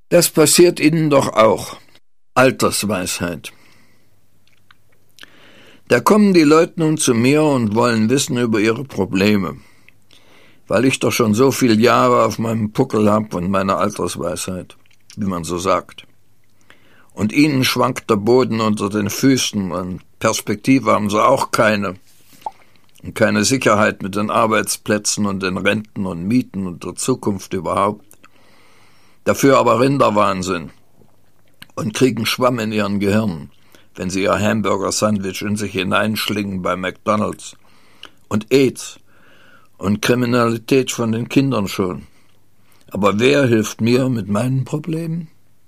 Das passiert Ihnen doch auch. Altersweisheit. Da kommen die Leute nun zu mir und wollen wissen über ihre Probleme, weil ich doch schon so viele Jahre auf meinem Puckel hab und meine Altersweisheit, wie man so sagt. Und ihnen schwankt der Boden unter den Füßen und Perspektive haben sie auch keine. Und keine Sicherheit mit den Arbeitsplätzen und den Renten und Mieten und der Zukunft überhaupt. Dafür aber Rinderwahnsinn und kriegen Schwamm in ihren Gehirnen, wenn sie ihr Hamburger-Sandwich in sich hineinschlingen bei McDonald's. Und AIDS und Kriminalität von den Kindern schon. Aber wer hilft mir mit meinen Problemen?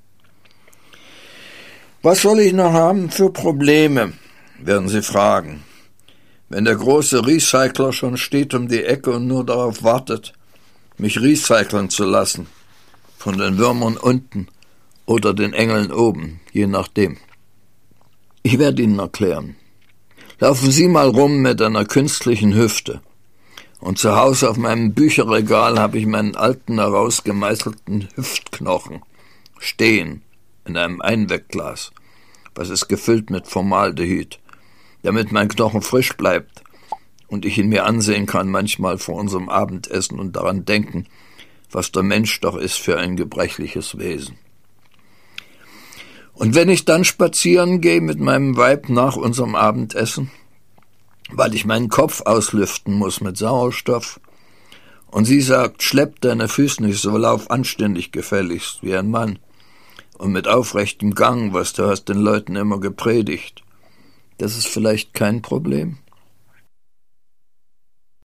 Was soll ich noch haben für Probleme, werden Sie fragen, wenn der große Recycler schon steht um die Ecke und nur darauf wartet, mich recyceln zu lassen, von den Würmern unten oder den Engeln oben, je nachdem. Ich werde Ihnen erklären. Laufen Sie mal rum mit einer künstlichen Hüfte. Und zu Hause auf meinem Bücherregal habe ich meinen alten, herausgemeißelten Hüftknochen stehen in einem Einwegglas. Was ist gefüllt mit Formaldehyd, damit mein Knochen frisch bleibt und ich ihn mir ansehen kann, manchmal vor unserem Abendessen und daran denken, was der Mensch doch ist für ein gebrechliches Wesen. Und wenn ich dann spazieren gehe mit meinem Weib nach unserem Abendessen, weil ich meinen Kopf auslüften muss mit Sauerstoff, und sie sagt, schlepp deine Füße nicht so, lauf anständig gefälligst wie ein Mann und mit aufrechtem Gang, was du hast den Leuten immer gepredigt, das ist vielleicht kein Problem.